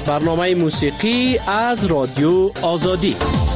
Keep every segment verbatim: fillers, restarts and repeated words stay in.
برنامه موسیقی از رادیو آزادی.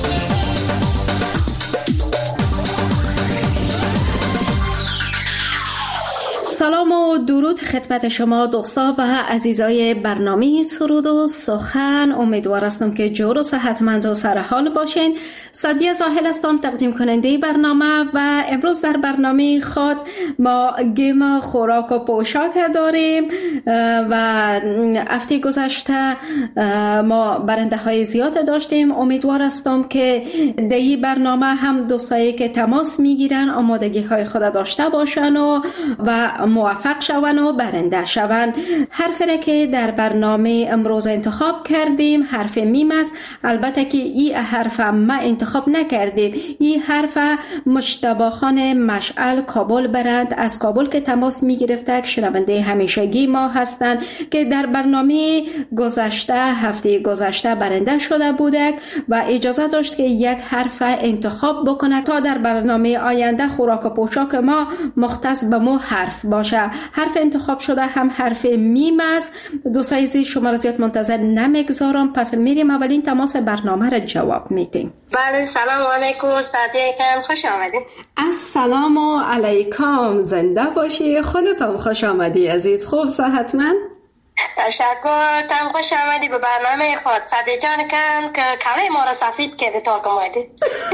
سلام و درود خدمت شما دوستا و عزیزای برنامه سرود و سخن. امیدوار هستم که جور و صحتمند و سرحال باشین. سعدیه زاهل هستم، تقدیم کننده برنامه و امروز در برنامه خود ما گیم خوراک و پوشاک داریم و هفته گذشته ما برنده های زیاد داشتیم. امیدوار هستم که در این برنامه هم دوستایی که تماس میگیرن آمادگی های خود داشته باشن و و موفق شون و برنده شون. حرفی که در برنامه امروز انتخاب کردیم حرف میم است. البته که این حرف ما انتخاب نکردیم. این حرف مجتبی خان مشعل کابل برند از کابل که تماس می گرفته، شنونده همیشگی ما هستند که در برنامه گذشته هفته گذشته برنده شده بودند و اجازه داشت که یک حرف انتخاب بکنه تا در برنامه آینده خوراک و پوشاک ما مختص به مو حرف باشه. حرف انتخاب شده هم حرف میم است. دوستای عزیز شما را زیاد منتظر نمیگذارم، پس میریم اولین تماس برنامه را جواب میدیم. بله، سلام علیکم صدیقان، خوش آمدید. السلام علیکم، زنده باشی. خودتم خوش آمدی عزیز. خوب صحتمند؟ تشکر، تم خوش آمدی به برنامه خود. صدیق جان کن که کله ما را سفید کرده تا کمایدی.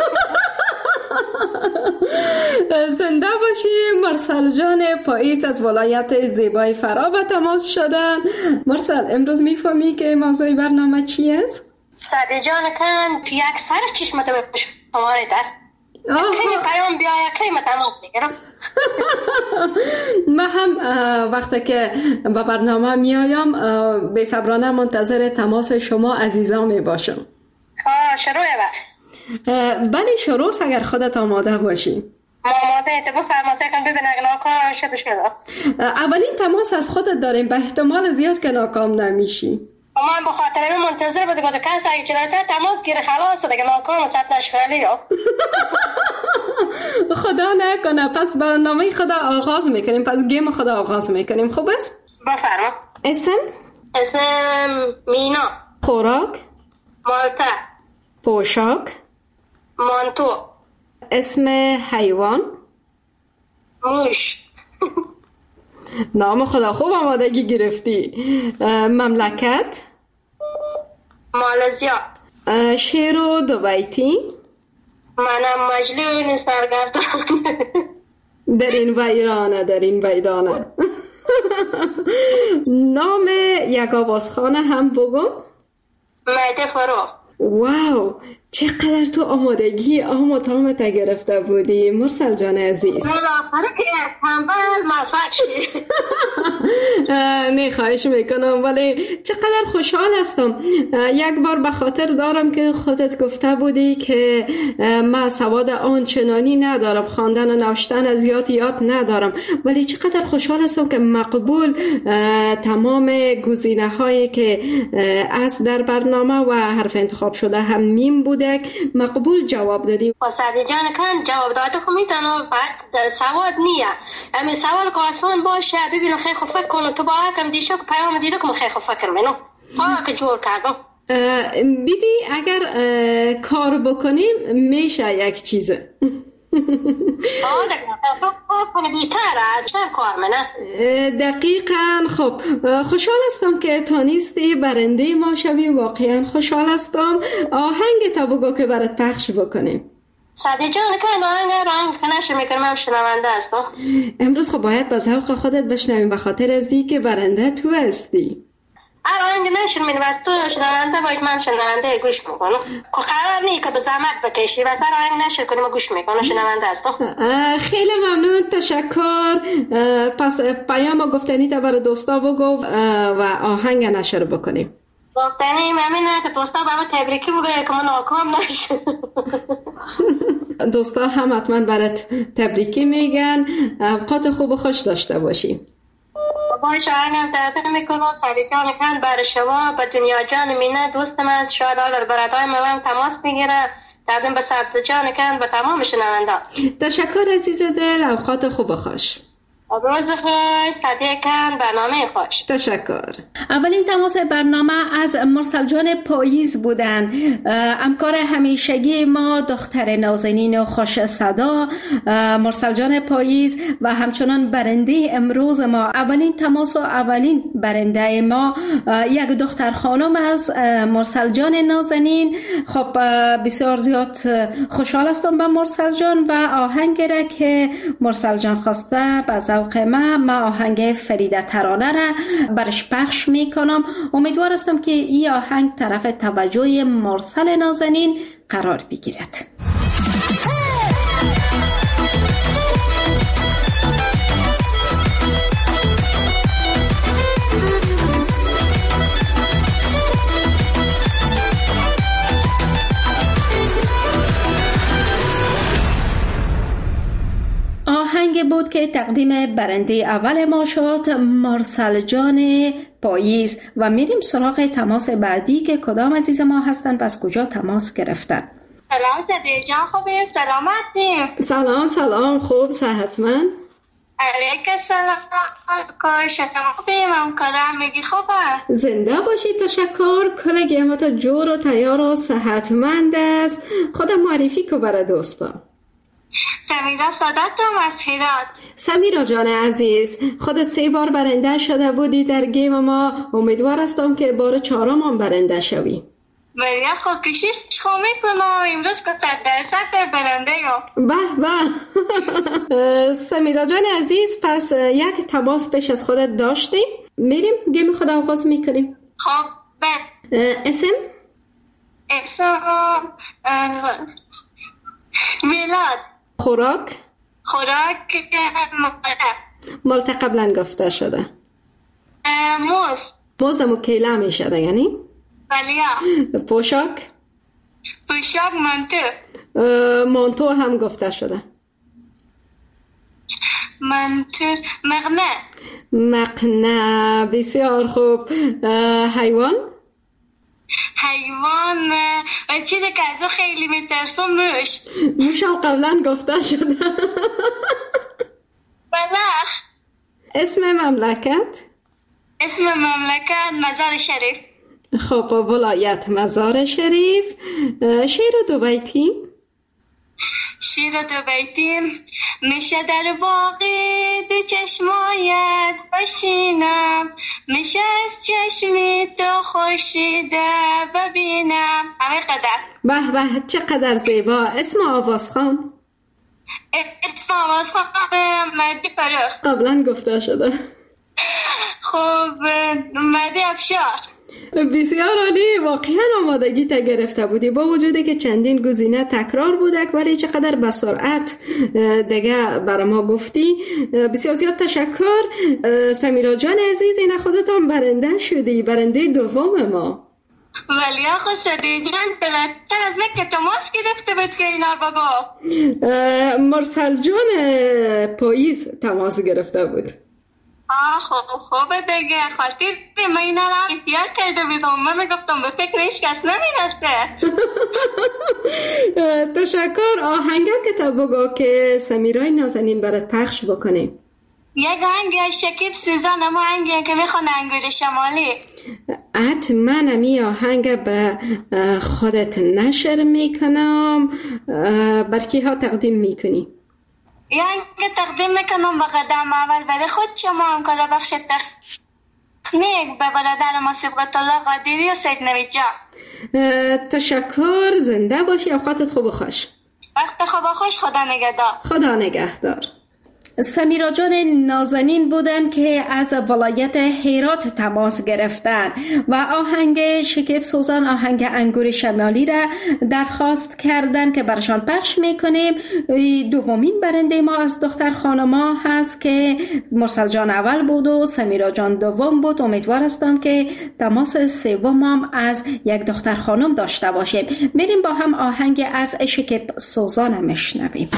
زنده باشی. مرسل جان پاییز از ولایت زیبای فرا به تماس شدن. مرسل، امروز میفهمی که موضوع برنامه چی است؟ صدیق جان کن که یک سر چشمت به شما دست کلی پیام بیای کلی متنوب میگیرم. من هم وقتی که به برنامه میایم بی صبرانه منتظر تماس شما عزیزان می باشم. آه شروع وقت. بله شروع اگر خودت آماده باشی. ما آماده تو بفرما سکن ببین اگه ناکام شده شده. اولین تماس از خودت داریم، به احتمال زیاد که ناکام نمیشی. من به خاطر این منتظر بوده گفت کس اگه جلوتر تماس گیره خلاص دیگه ناکام ست نشغلی یا خدا نکنه. پس برنامه خدا آغاز میکنیم، پس گیم خدا آغاز میکنیم. خوب است؟ بفرما. اسم؟ اسم مینا. خوراک؟ مالته. پوشاک؟ مانتو. اسم حیوان؟ موش. نام خدا خوب آمادگی گرفتی. مملکت؟ مالزیا. شعر و دو بیتی؟ منم مجنون سرگردان. در این ویرانه در این ویرانه. نام یک آوازخانه هم بگو. میده فرو. واو، چقدر تو آمادگی آم و تامت گرفته بودی مرسل جان عزیز. من آخره که تنبل موفق شدی. نه خواهش میکنم، ولی چقدر خوشحال هستم. یک بار به خاطر دارم که خودت گفته بودی که من سواد آنچنانی ندارم، خواندن و نوشتن زیاد یاد ندارم، ولی چقدر خوشحال هستم که مقبول تمام گزینه هایی که از در برنامه و حرف انتخاب شده هم میم بوده مقبول جواب دادی. صدیق جان کن جواب داده خو میتونم، بعد سواد نیه امی سوال که آسان باشه ببینو خیلی خوب فکر کنم تو با کم دیشو که پیام دیده که خیلی خوب فکر منو ها که جور کردم. بیبی اگر کار بکنیم میشه یک چیزه. آه دقیقا کنه بیتر از کار منه. دقیقا. خب خوشحال هستم که تانیستی برنده ما شوی. واقعا خوشحال هستم. آهنگ تا بگو که برات پخش بکنیم. صدیق جان که آهنگ رنگ که نشه میکنم هم شنونده هستم. امروز خب باید با ذوق خودت بشنویم به خاطر از دی که برنده تو هستی. آهنگ نشون میدم از تو شنونده باش من شنونده گوش میکنم که قرار نیست که به زحمت بکشی و سر آهنگ نشون کنیم و گوش میکنم شنونده هستم. خیلی ممنون، تشکر. پس پیام گفتنی تا برای دوستا بگو و آهنگ نشر بکنیم. گفتنی ممنونه که دوستا برای تبریکی بگو که من ناکام نشد. دوستا هم حتما برات تبریکی میگن. اوقات خوب و خوش داشته باشی. باش آهنگم تقدیم میکنم. صدیق جان کن برای شما به دنیا جان مینه دوستم از شاید آلر برادای من تماس میگیره. تقدیم به سبز جان کن به تمام شنونده. تشکر عزیز دل. اوقات خوب و خوش. روز خوش، صدیقاً برنامه خوش. تشکر. اولین تماس برنامه از مرسل جان پاییز بودن، همکار همیشگی ما، دختر نازنین و خوش صدا مرسل جان پاییز و همچنان برنده امروز ما. اولین تماس و اولین برنده ما یک دختر خانم از مرسل جان نازنین. خب بسیار زیاد خوشحال هستم با مرسل جان و آهنگ را که مرسل جان خواسته به ذوق ما ما آهنگ فریده ترانه را برش پخش میکنم. امیدوار هستم که این آهنگ طرف توجه مرسل نازنین قرار بگیرد. آهنگ بود که تقدیم برنده اول ما شد، مرسل جان پاییز. و میریم سراغ تماس بعدی که کدام عزیز ما هستند و از کجا تماس گرفتن. سلام صدیق جان، خوبی؟ سلامتی؟ سلام سلام، خوب، صحتمند؟ علیک سلام، کار شما خوبی؟ من کارم میگی خوبه؟ زنده باشی، تشکر. کلگی ما تا جور و تیار و صحتمند است. خودم معرفی که برای دوستا. سمیرا سادتم از هرات. سمیرا جان عزیز، خودت سه بار برنده شده بودی در گیم ما. امیدوار هستم که بار چهارم هم برنده شوی. بریا خود کشیش خو میکنم امروز که صد درصد برنده یا به به. سمیرا جان عزیز، پس یک تماس پیش از خودت داشتیم، میریم گیم خود آغاز میکنیم. خب به اسم اسم میلاد. خوراک خوراک مالت قبلا گفته شده. موز موزمو کیله میشده یعنی؟ بله. پوشاک پوشاک مانتو مانتو هم گفته شده. مانتو مقنه مقنه، بسیار خوب. حیوان حیوان چیزی که ازو خیلی میترسم موش. موش هم قبلا گفته شده. بلخ. اسم مملکت اسم مملکت مزار شریف. خب ولایت مزار شریف. شعر دو بیتی شیر دو بیتی میشه در باقی دو چشمایت بشینم، میشه از چشمی تو خورشیده ببینم. همه قدر. به به، چقدر زیبا. اسم آوازخوان اسم آوازخوان مهدی فرخ. قبلا گفته شده. خب مهدی افشار. بسیار عالی، واقعا آمادگی تا گرفته بودی با وجودی که چندین گزینه تکرار بودک، ولی چقدر به سرعت دیگه برای ما گفتی. بسیار زیاد تشکر. سمیرا جان عزیز، این خودت هم برنده شدی، برنده دوم ما. ولی آخو صدیق جان بلتر از من که تماس گرفته بود که اینا رو بگو. مرسل جان پاییز تماس گرفته بود. آه خوب خوبه دیگه، خاطر من اینا رو احتیاط کرده بیدم. من میگفتم به فکر هیچ کس نمیرسته. تشکر. آهنگه که تا بگو که سمیرای نازنین برات پخش بکنیم. یک آهنگ شکیب سوزان، اما آهنگی که میخونه انگور شمالی. حتما امی آهنگ به خودت نشر میکنم. برکی ها تقدیم میکنی؟ یعنی تقدیم میکنم به قدم اول برای خود شما هم کلا بخش تکنیک به برادر ما صبغت الله قادری و سید نوید جان. تشکر. زنده باشی، اوقاتت خوب و خوش. وقت خوب و خوش. خدا نگهدار. خدا نگهدار. سمیرا جان نازنین بودن که از ولایت هرات تماس گرفتن و آهنگ شکیب سوزان، آهنگ انگور شمالی را درخواست کردن که برشان پخش میکنیم. دومین برنده ما از دختر خانما هست که مرسل جان اول بود و سمیرا جان دوم بود. امیدوار هستم که تماس سوم هم از یک دختر خانم داشته باشیم. میریم با هم آهنگ از شکیب سوزان میشنویم.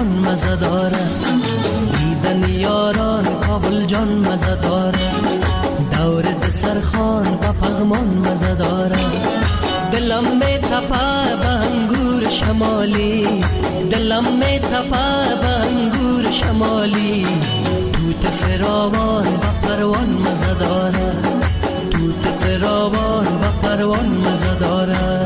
خان مزه داره، دیدن یاران کابل جان مزه داره، دور دسترخوان با پغمان مزه داره. دلم می تپه به انگور شمالی، دلم می تپه به انگور شمالی، توت فراوان با پروان مزه داره، توت فراوان با پروان مزه داره.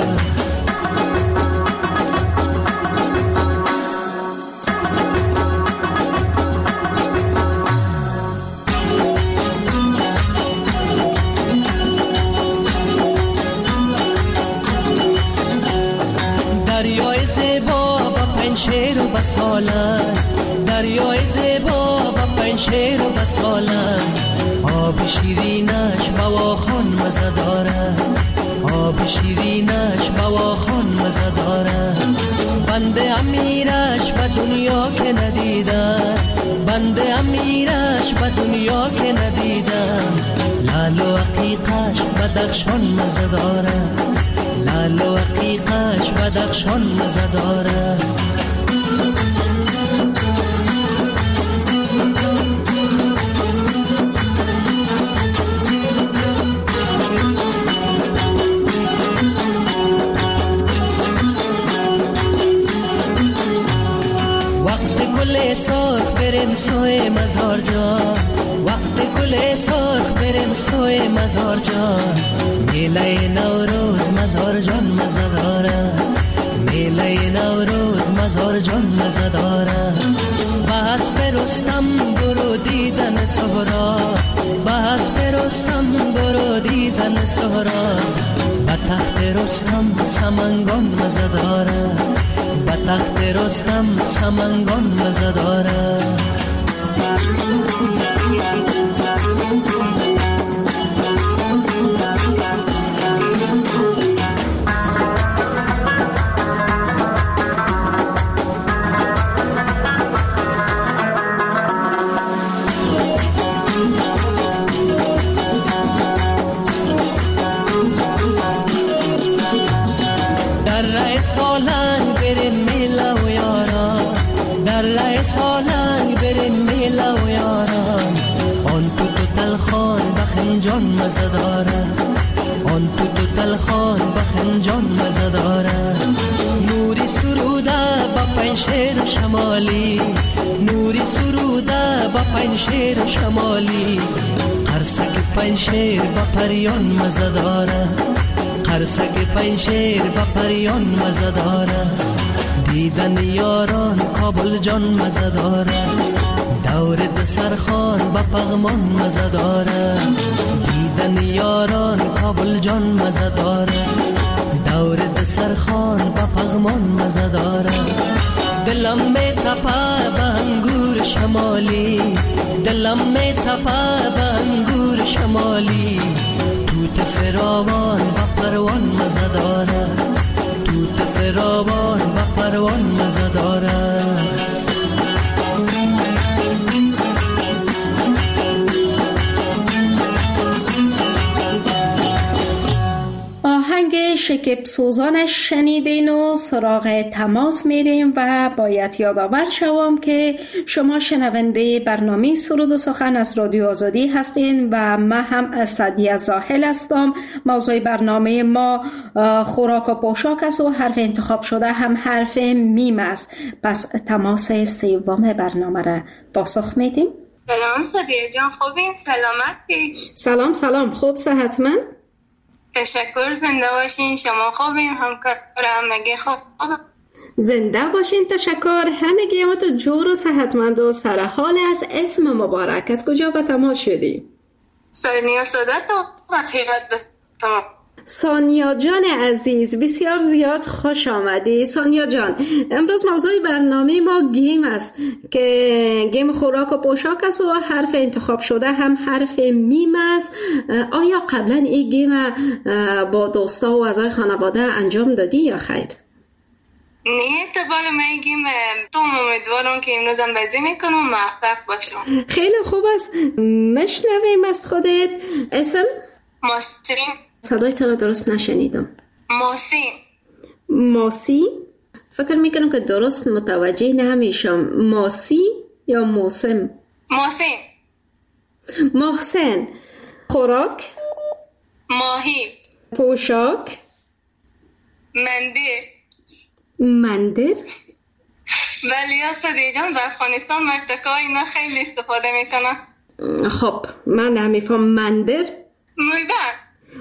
دریای زیبا با پنشیر و بسالن، دریای زیبا با پنشیر و بسالن، آب شیرینش بواخان مزه داره، آب شیرینش بواخان مزه داره. بنده امیرش به دنیا که ندیدم، بنده امیرش به دنیا که ندیدم، لال و عقیقش بدخشان مزه داره، لال و عقیقش بدخشان مزه داره. سرخ بریم سوی مزار جان، وقت گل سرخ بریم سوی مزار جان، میله نوروز مزار جان مزه داره، میله نوروز مزار جان مزه داره. بس برستم برو دیدن سهرا، بس برستم برو دیدن سهرا، به تخت رستم سمنگان مزه داره، به تخت رستم سمنگان مزه داره. در راه سالنگ بریم میله و یاران، در راه سالنگ بریم میله و یاران، آن تو تو تلخان بخنجان مزه داره، آن تو تو تلخان بخنجان مزه داره. نوری سروده با پنشیر شمالی، نوری سروده با پنشیر شمالی، قرصک پنشیر با پریان مزه داره، قرصک پنشیر با پریان مزه داره. دیدن یاران کابل جان مزه داره، دور دسترخوان با پغمان مزه داره، دیدن یاران کابل جان مزه داره، دور دسترخوان با پغمان مزه داره. دلم می تپه به انگور شمالی، دلم می تپه به انگور شمالی، توت فراوان با پروان مزه داره، توت فراوان با پروان مزه داره. آهنگ شکب سوزانش شنیدین و سراغ تماس میریم و باید یادآور شوم که شما شنونده برنامه سرود و سخن از رادیو آزادی هستین و من هم سعدیه زاهل هستم. موضوع برنامه ما خوراک و پوشاک است و حرف انتخاب شده هم حرف میم است. پس تماس سوم برنامه را پاسخ میدیم. سلام سعدیه جان، خوبین؟ سلامتی؟ سلام سلام، خوب صحتمند؟ تشکر، زنده باشین. شما خوبیم؟ همکار همگی خوب؟ زنده باشین. تشکر. همگی ما تو جور و صحتمند و سرحال است. اسم مبارک، از کجا به تماس شدی؟ سانیا سادات و از هرات به تماس. سانیا جان عزیز، بسیار زیاد خوش آمدی. سانیا جان، امروز موضوع برنامه ما گیم است که گیم خوراک و پوشاک است و حرف انتخاب شده هم حرف میم است. آیا قبلا این گیم با دوستا و اعضای خانواده انجام دادی یا خیر؟ نه، اتفاقا من گیم تو امیدوارم که امروز هم بازی میکنم و موفق باشم. خیلی خوب است. مشنویم از خودت. اسم؟ ماسیم. صدای تو رو درست نشنیدم. ماسی. ماسی؟ فکر میکنم که درست متوجه نمیشم. ماسی یا موسم؟ موسم. محسن. خوراک؟ ماهی. پوشاک؟ مندر. مندر؟ ولی یا صدیق جان در افغانستان مرتکا اینا خیلی استفاده میکنن. خب من نمیفهم. مندر؟ موبند.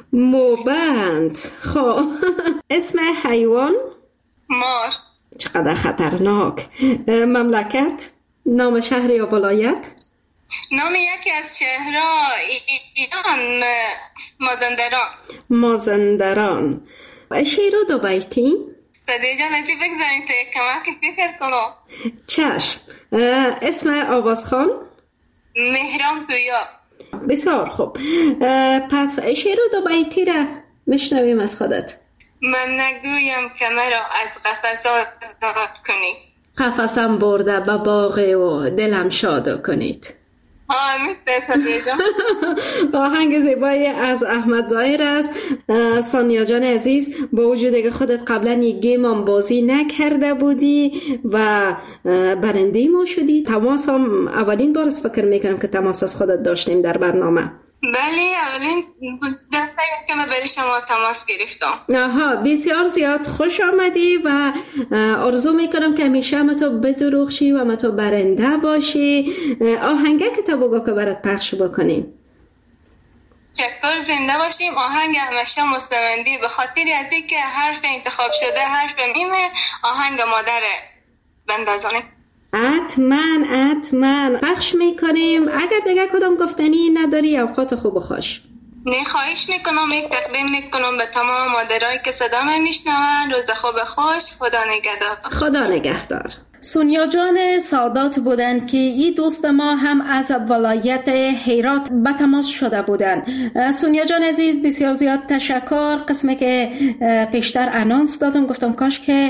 موبند. خب اسم حیوان؟ مار. چقدر خطرناک. مملکت؟ نام شهر یا ولایت؟ نام یکی از شهرها ایران مازندران. مازندران. شعر و دو بیتی؟ صدیق جان ازی بگذاریم تا یک کمکی فکر کنم. چشم. اسم آوازخوان؟ مهران پویا. بسیار خوب. پس شعر و دو بیتی را میشنویم از خودت. من نگویم که مرا از قفس آزاد کنی، قفسم برده به باغ و دلم شاد کنید. آمین صدیق جان. آهنگ زیبایی از احمد ظاهر است. سونیا جان عزیز، با وجودی که خودت قبلا یک گیم هم بازی نکرده بودی و برنده ما شدی، تماس هم اولین بار است فکر میکنم که تماس از خودت داشتیم در برنامه. بله اولین دفعه که من برای شما تماس گرفتم. آها، بسیار زیاد خوش آمدی و آرزو میکنم که همیشه هم تو بدروخشی و هم تو برنده باشی. آهنگه که تا بگو که برات پخش بکنیم. شکر، زنده باشیم. آهنگ همیشه مستمندی به خاطر از این که حرف انتخاب شده حرف میمه، آهنگ مادره بندازانیم. حتما حتما پخش میکنیم. اگر دیگه کدام گفتنی نداری اوقات خوب و خوش. نه خواهش میکنم، یک تقدیم میکنم به تمام مادرایی که صدا میشنون. روز خوب خوش. خدا نگهدار. خدا نگهدار. سونیا جان سادات بودن که این دوست ما هم از ولایت هرات به تماس شده بودن. سونیا جان عزیز بسیار زیاد تشکر. قسمی که پیشتر انانس دادم گفتم کاش که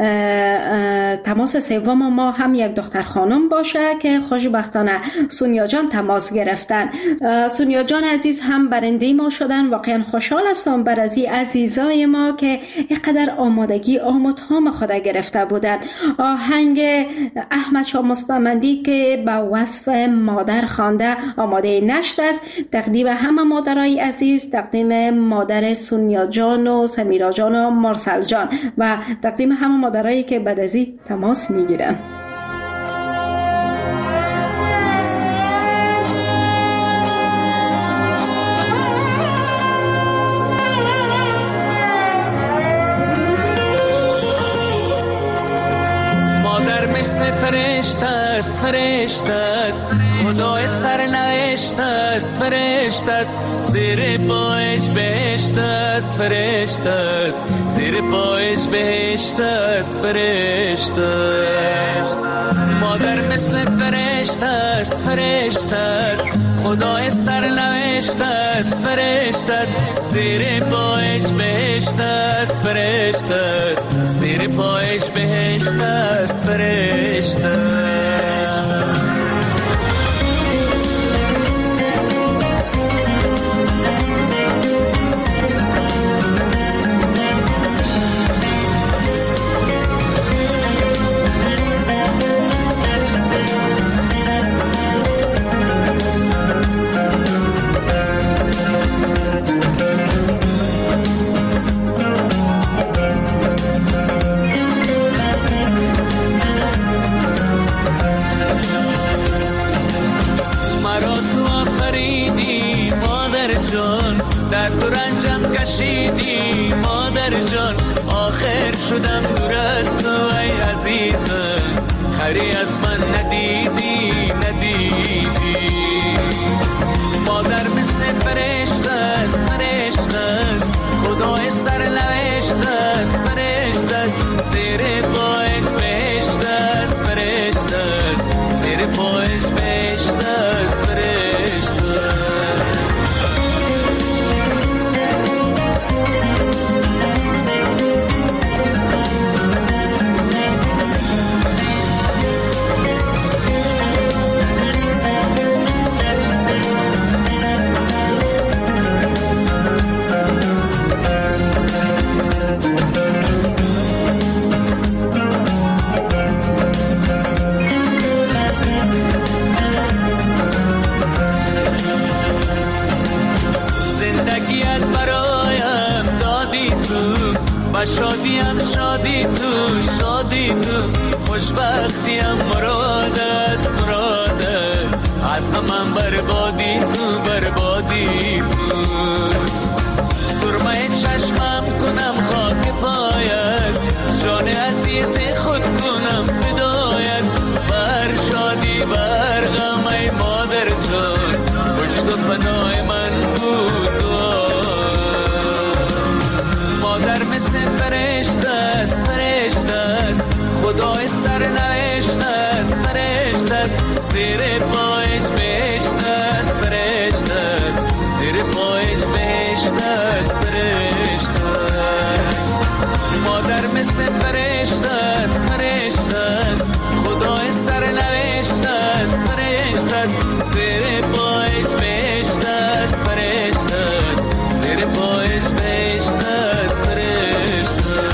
تماس سوم ما هم یک دختر خانم باشه که خوشبختانه سونیا جان تماس گرفتن. سونیا جان عزیز هم برنده ما شدن. واقعا خوشحال هستم بر از عزیزای ما که اینقدر آمادگی آموزهام خود گرفته بودن. آهنگ احمد شاه مستمندی که با وصف مادر خوانده آماده نشر است. تقدیم همه مادرای عزیز، تقدیم مادر سونیا جان و سمیرا جان و مارسل جان و تقدیم همه مادرایی که بعد از این تماس میگیرن. فرشته است، فرشته است، خدای سرنوشت است، فرشته است، زیر پایش بهشت است، فرشته است، زیر پایش بهشت است، فرشته است. مادر مثل فرشته است، فرشته است، خدای سرنوشت است، فرشته است، زیر پایش بهشت است، فرشته است، زیر پایش بهشت است، فرشته است. در تو رنجم کشیدی مادر جان، آخر شدم دور از تو ای عزیزم، خری از من ندیدی ندیدی. مادر مثل فرشته است، فرشته است، خدای سرنوشت است، فرشته است، زیر پایش بهشت است، فرشته است، زیر پایش بهشت است، فرشته است. خوشبختیم مرادت مرادت از غمم بربادی تو بربادی تو سرمه چشمم کنم خاک پایت جان عزیز خود کنم فدایت بر شادی بر غم ای مادر جان پشت و پناه من بود مادر مثل فرشته است فرشته است خدای سر نوشته است فرشته است زیر پایش بهشت است فرشته است زیر پایش بهشت است فرشته مادر مثل فرشته است فرشته است خدای سر نوشته است فرشته است زیر پایش بهشت است فرشته است زیر پایش بهشت است فرشته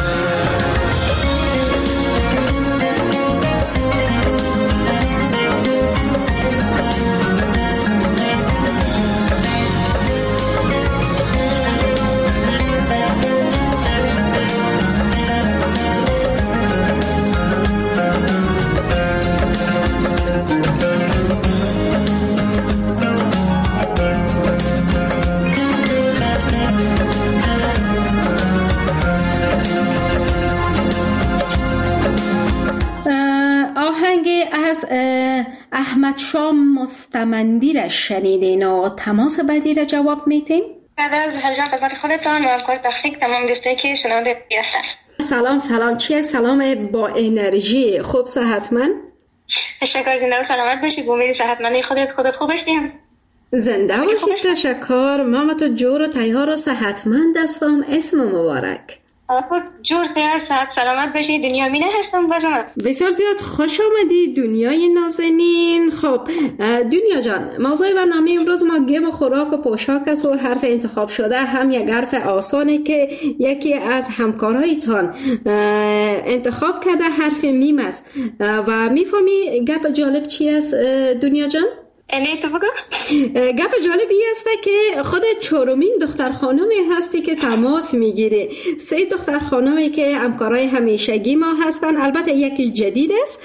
از احمد شاه مستمندی را شنیدین و تماس بعدی را جواب میتیم؟ بعد از هرجان خدمت خودتان و افکار تخنیک تمام دوستایی که شنونده هستن. سلام سلام چیه سلام با انرژی خوب صحتمند؟ تشکر زنده و سلامت باشی با امید صحتمندی خودت خودت خوب باشیم. زنده باشید تشکر مامتو جور و تیار و صحتمند هستم اسم مبارک. خود جور تیار صحت سلامت باشی دنیا مینه هستم بازم. بسیار زیاد خوش آمدی دنیای نازنین. خب دنیا جان موضوع برنامه امروز ما گیم و خوراک و پوشاک است و حرف انتخاب شده هم یک حرف آسانه که یکی از همکارایتان انتخاب کرده حرف میم است و میفهمی گپ جالب چی است دنیا جان؟ اینه تو بگو. گپ جالبی است که خود چهارمین دختر خانمی هستی که تماس میگیره. سه دختر خانمی که همکارای همیشگی ما هستن البته یکی جدید است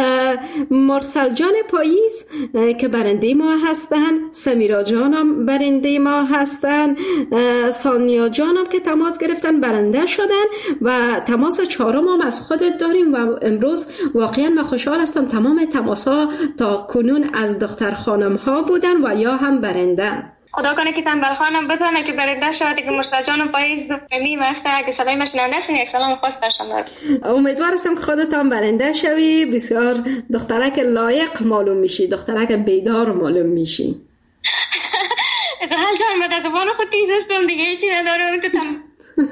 مرسل جان پاییز که برنده ما هستن سمیرا جانم برنده ما هستن سانیا جانم که تماس گرفتن برنده شدن و تماس چهارم هم از خودت داریم و امروز واقعا من خوشحال هستم تمام تماس‌ها تا کنون از دختر خانم ها بودن و یا هم برنده. خدا کنه که تنبل خانم بتونه که برنده شود که مرسل جان پاییز میم است که صدای مشننده است یک سلام خاص برشان دارم. امیدوار هستم که خودت هم برنده شوی بسیار دخترک لایق معلوم میشی دخترک بیدار معلوم میشی. حال جان من در زبان خود تیز هستم دیگه هیچی ندارم تو تم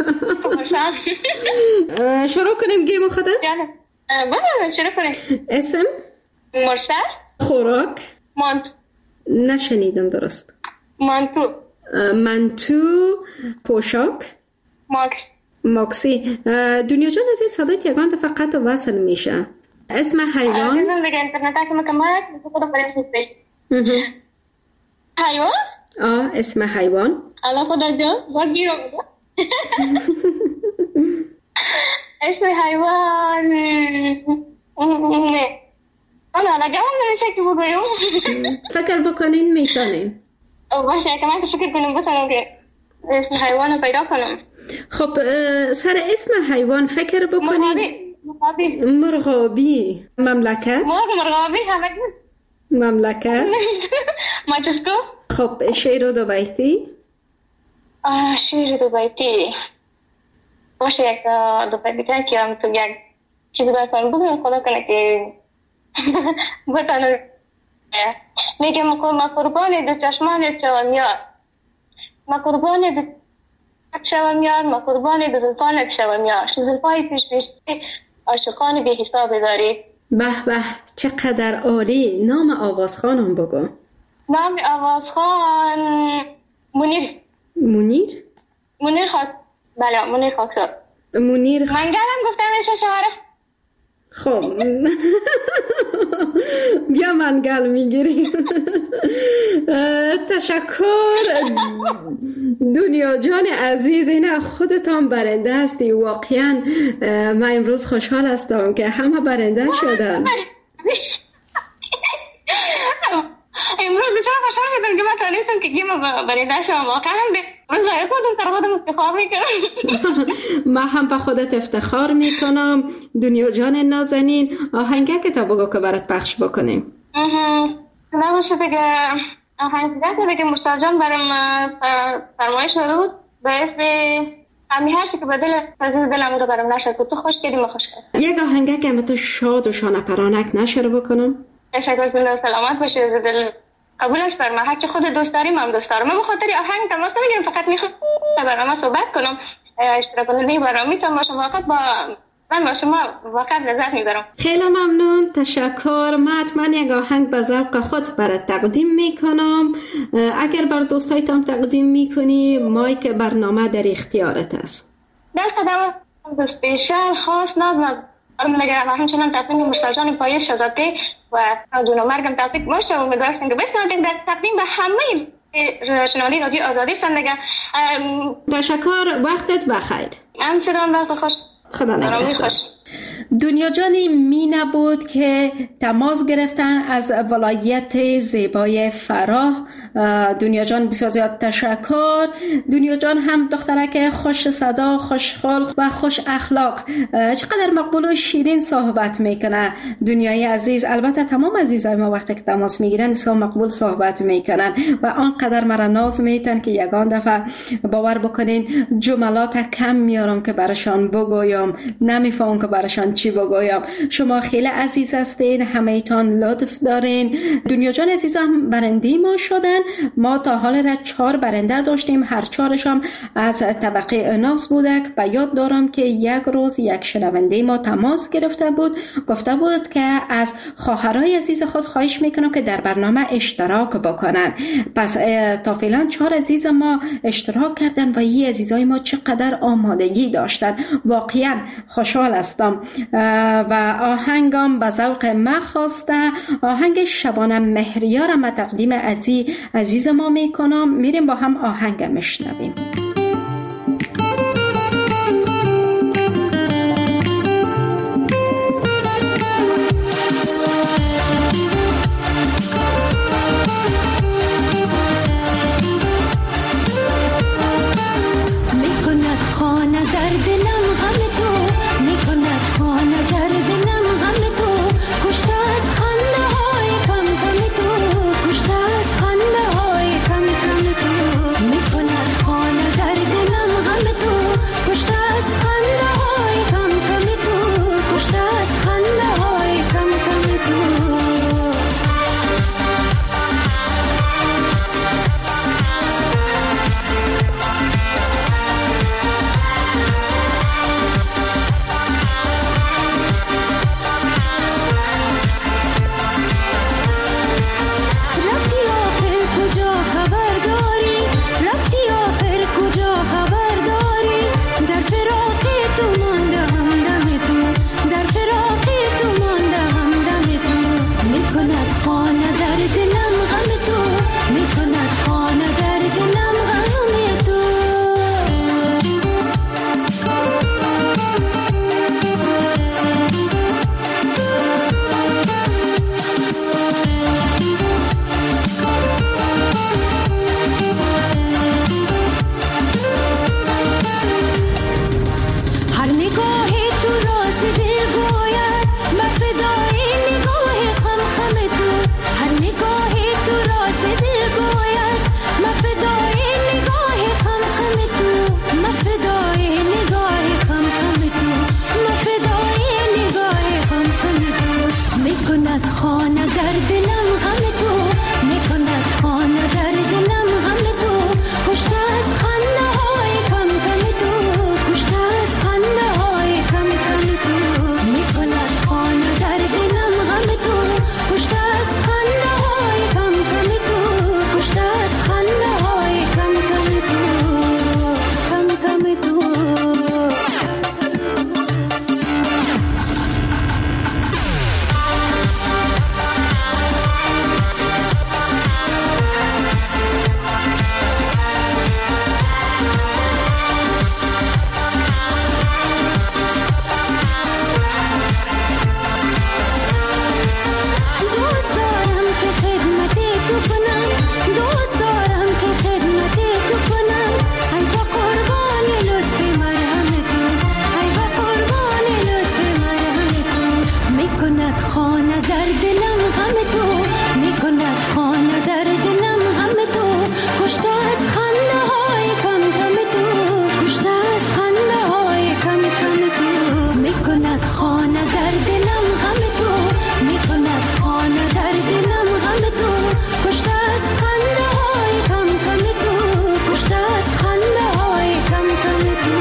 شروع کنیم گیم خدا؟ جانم بله شروع کنیم. اسم؟ مرسل. خوراک؟ مانتو. نشنیدم درست. مانتو. منتو. پوشاک؟ ماکس. ماکسی. دنیا جان از این صدایت یگان دفعه قطع وصل میشه. اسم حیوان؟ دیدم دیگه انترنت ها که مکمت خدا فرست میشه. حیوان؟ آه اسم حیوان؟ الله خدا جان باید گیرو بگو. اسم حیوان نه انا لگه هم نمیشه که بگویم. فکر بکنین میتونین باشه که من که فکر کنم بتونم که اسم حیوان رو پیدا کنم. خب سر اسم حیوان فکر بکنین. مرغابی. مرغابی. مملکت؟ مرغابی همه مملکت؟ ماچسکو. خب شعر دو بیتی؟ شعر دو بیتی باشه یک دو بیتی که هم تو یک چیزی برسان بگویم خدا کنه که بتانم میگه ما قربان دو چشمان چوانیار ما قربان دو شوانیار ما قربان دو زلفان شوانیار زلفای پیش پیشتی عاشقان بی حساب داری. به به چقدر عالی. نام آوازخانم بگو. نام آوازخان منیر. منیر؟ منیر خاک بله منیر خاکسار. منیر خ... منگلم گفتم میشه شعره. خب بیا منگل میگیریم. تشکر دنیا جان عزیز، این خودتان برنده هستی. واقعا من امروز خوشحال هستم که همه برنده شدن. امروز بسیار خوشحال شدم که من تانستم که گیم برنده شدم. واقعا امروز برای خودم سر خودم افتخار میکنم. من هم به خودت افتخار میکنم. دنیا جان نازنین، آهنگه که تا بگو که برات پخش بکنیم. نام شده که آهنگه که مشتاق جان برام فرمایش داده بود به اسم همی هر چی که به دل عزیز دلم رو برام نشد تو خوش کردی ما خوش کرد. یک آهنگه که تو شاد و شانه پرانک نشر بکنم. تشکر زنده سلامت باشی از دل قبولش فرما. هر چی خود دوست داریم هم دوست دارم. من به خاطر آهنگ تماس نمیگیرم، فقط میخوام برنامه صحبت کنم. اشتراک کننده برنامه میتونم باشم. وقت با من با شما وقت لذت میبرم. خیلی ممنون، تشکر. من حتما یک آهنگ به ذوق خود برات تقدیم میکنم. اگر بر دوستایتان تقدیم میکنی، مایک برنامه در اختیارت است. در قدم دوست بیشتر خاص ناز من نگرم و همچنان تصمیم مشتاجان پاییز شداده و جون و مرگم توفیق باشه و امیدوارم که بشنوید در تقدیم به همه شنوندگان رادیو آزادی زندگی. تشکر، وقتت بخیر. همچنان وقت خوش. خدا نگهدار. دنیا جانی می نبود که تماس گرفتن از ولایت زیبای فراه. دنیا جان بسیار زیاد تشکر. دنیا جان هم دخترک خوش صدا، خوش خلق و خوش اخلاق، چقدر مقبول و شیرین صحبت میکنه. دنیای عزیز، البته تمام عزیزای ما وقتی که تماس میگیرن بسیار مقبول صحبت میکنن و آنقدر مرا ناز میتن که یگان دفعه باور بکنین جملات کم میارم که براشان بگویم، نمیفهم که براشان چی بگویم. شما خیلی عزیز هستین، همه ایتان لطف دارین. دنیا جان عزیز هم برنده ما شدن. ما تا حال را چهار برنده داشتیم، هر چهارش هم از طبقه اناس بودک. و یاد دارم که یک روز یک شنونده ما تماس گرفته بود، گفته بود که از خواهرای عزیز خود خواهش میکنم که در برنامه اشتراک بکنن. پس تا فعلا چهار عزیز ما اشتراک کردن و این عزیزای ما چقدر آمادگی داشتن. واقعا خوشحال هستم. و آهنگم به ذوق ما خواسته، آهنگ شبانه مهریارم تقدیم عزیز عزیز ما میکنم. میریم با هم آهنگ مشنویم. میکند خانه در دلم غم تو، میکند خانه در دلم غم تو، کشته از خنده های کم کم تو، کشته از خنده های کم کم تو، میکند خانه در دلم غم تو، کشته از خنده های کم کم تو، کشته از خنده های کم کم تو. خانه در دلم غم تو میکند خانه در دلم غم تو کشته از خنده های کم کم تو کشته از خنده های کم کم تو میکند خانه در دلم غم تو میکند خانه در دلم غم تو کشته از خنده های کم کم تو کشته از خنده های کم کم تو.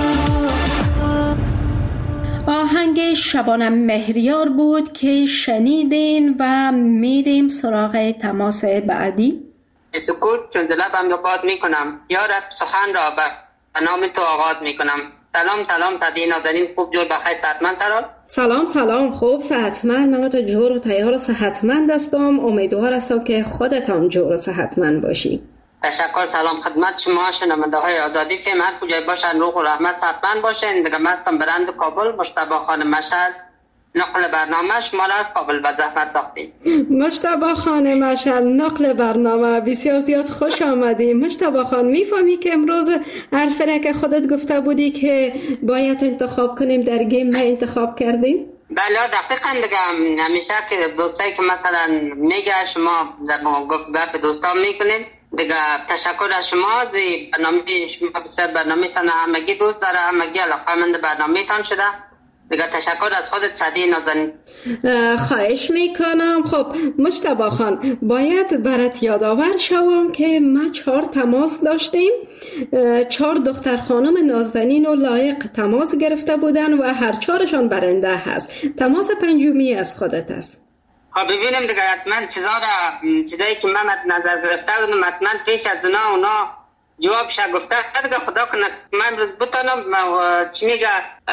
آهنگ شبانه مهریار بود که شنیدین و میریم سراغ تماس بعدی. سکوت چون لبم را باز میکنم یا رب سخن را به نام تو آغاز میکنم. سلام سلام صدی نازنین، خوب جور بخیر صحتمند سرال. سلام سلام خوب صحتمند، من تو جور و تیار و صحتمند هستم. امیدوار هستم که خودتان جور و صحتمند باشی. تشکر. سلام خدمت شما شنونده های آزادی فیلم، هر کجای باشن روح و رحمت صحتمند باشین. دیگه مستم برند کابل مجتبی خان مشهد نقل برنامه شما را از کابل به زحمت ساختیم. مجتبی خان مشهد نقل برنامه بسیار زیاد خوش آمدیم. مجتبی خان میفهمی که امروز حرفی که خودت گفته بودی که باید انتخاب کنیم در گیم ما انتخاب کردیم؟ بله دقیقاً. دیگه همیشه که دوستایی که مثلا میگه شما گپ دوستان میکنین، دیگه تشکر از شما. زی برنامه شما بسیار برنامه تان همگی دوست داره، همگی علاقمند برنامه تان شده. دیگه تشکر از خودت صدی نازنین. خواهش میکنم. خب مجتبی خان، باید برات یادآور شوم که ما چهار تماس داشتیم، چهار دختر خانم نازنین و لایق تماس گرفته بودن و هر چهارشان برنده هست. تماس پنجمی از خودت است. خب ببینیم دیگه حتما چیزا را چیزایی که من نظر گرفته بودم حتما پیش از اونا اونا جوابش گفته دیگه. خدا کنه من امروز بتونم چی میگه